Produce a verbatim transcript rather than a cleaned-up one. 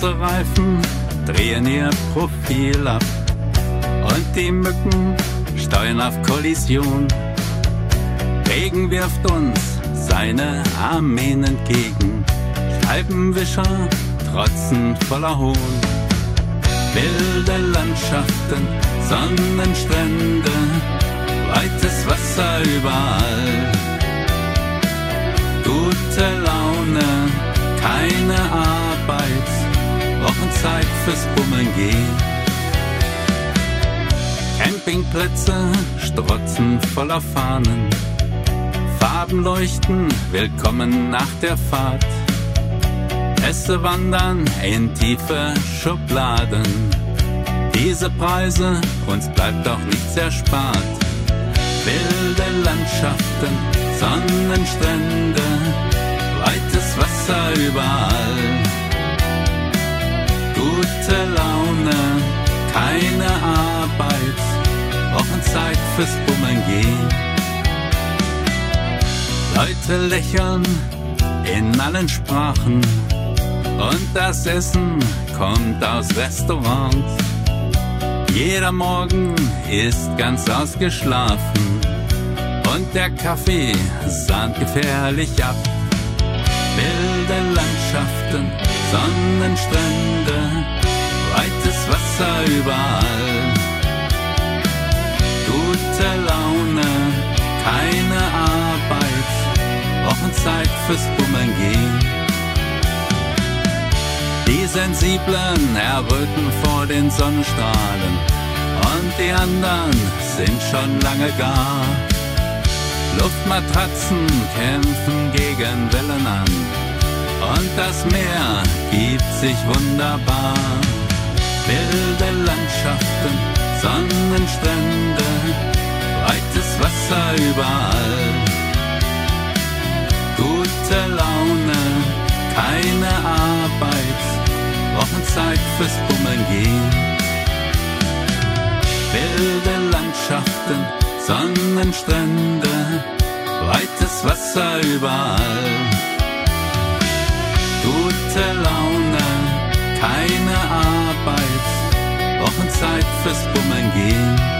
Unsere Reifen drehen ihr Profil ab und die Mücken steuern auf Kollision. Regen wirft uns seine Armeen entgegen, Scheibenwischer trotzen voller Hohn. Wilde Landschaften, Sonnenstrände, weites Wasser überall. Gute Laune, keine Arbeit, Wochenzeit fürs Bummeln gehen. Campingplätze strotzen voller Fahnen, Farben leuchten, willkommen nach der Fahrt. Pässe wandern in tiefe Schubladen, diese Preise, uns bleibt auch nichts erspart. Wilde Landschaften, Sonnenstrände, weites Wasser überall. Gute Laune, keine Arbeit, Wochenzeit fürs Bummeln gehen. Leute lächeln in allen Sprachen und das Essen kommt aus Restaurants. Jeder Morgen ist ganz ausgeschlafen und der Kaffee sahnt gefährlich ab. Wilde Landschaften, Sonnenstrände, weites Wasser überall. Gute Laune, keine Arbeit, Wochenzeit fürs Bummeln gehen. Die Sensiblen erröten vor den Sonnenstrahlen und die anderen sind schon lange gar. Luftmatratzen kämpfen gegen Wellen an und das Meer gibt sich wunderbar. Wilde Landschaften, Sonnenstrände, weites Wasser überall. Gute Laune, keine Arbeit, Wochenzeit fürs Bummeln gehen. Wilde Landschaften, Sonnenstrände, weites Wasser überall. Gute Laune, keine Arbeit, Wochenzeit fürs Bummeln gehen.